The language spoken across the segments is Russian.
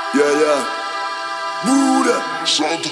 Yeah. Buddha. Санта.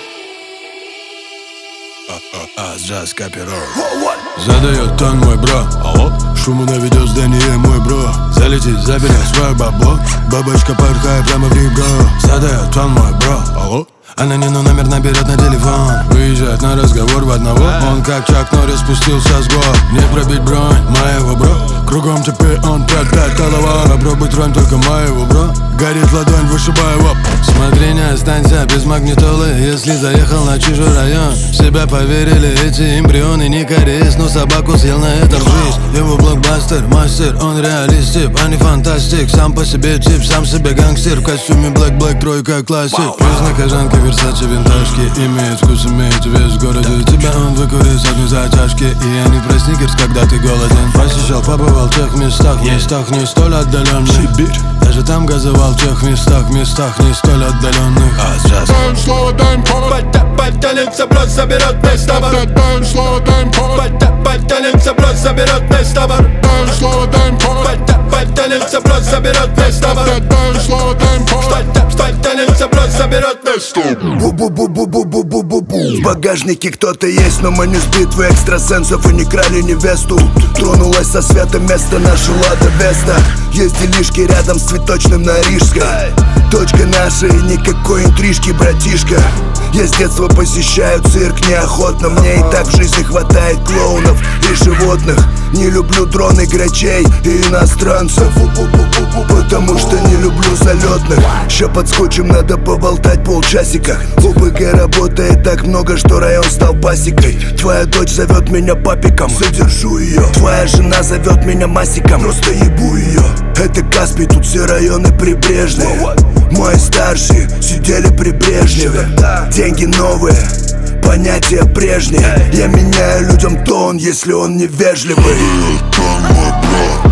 Джаз копировал. Задает тон мой бро. Шуму наведет здание мой бро. Залетит, заберет свое бабло. Бабочка порхает прямо в ребро. Задает тон мой бро. Анонимный номер наберет на телефон. Выезжает на разговор в одного. Он как Чак Норрис спустился с гор. Не пробить бронь моего бро. Кругом теперь он 5-5 голова. Попробуй тронь только моего бро. Горит ладонь, вышибай его. Смотри, не останься без магнитолы. Если заехал на чужой район. В себя поверили эти эмбрионы. Не корейс, но собаку съел на этом жизнь. Его блокбастер, мастер, он реалист тип, а не фантастик. Сам по себе тип, сам себе гангстер. В костюме black, тройка классик. Жизнь кожанки, Версаче, винтажки. Имеет вкус, имеет вес в городе. Тебя он выкурит с одной затяжки. И я не про сникерс, когда ты голоден. Посещал, побывал в тех местах не столь отдаленных. Сибирь. Даже там газовал в тех местах не столь отдаленных. Дай им слово, дай им повод. Подтянется, просто берет весь товар. Дай им слово, дай им повод. Подтянется, просто берет весь товар. Дай им слово, дай им повод. Подтянется, просто берет весь товар. Дай им слово, дай им повод. Подтянется, просто берет весь товар. Бу-бу-бу-бу-бу-бу-бу-бу. В багажнике кто-то есть, но мы не с битвы экстрасенсов и не крали невесту. Тронулась со света место наша Лада Веста. Есть делишки рядом с цветочным на Рижской. Точка наша и никакой интрижки, братишка. Я с детства посещаю цирк неохотно. Мне и так в жизни хватает клоунов и животных. Не люблю дроны, грачей и иностранцев. Потому что не люблю залетных. Ща подскочим, надо поболтать полчасика. ОПГ работает так много, что район стал пасекой. Твоя дочь зовет меня папиком, содержу ее. Твоя жена зовет меня масиком, просто ебу ее. Это Каспий, тут все районы прибрежные. Мои старшие сидели при Брежневе. Деньги новые, понятия прежние. Я меняю людям тон, если он невежливый. Тон мой бро.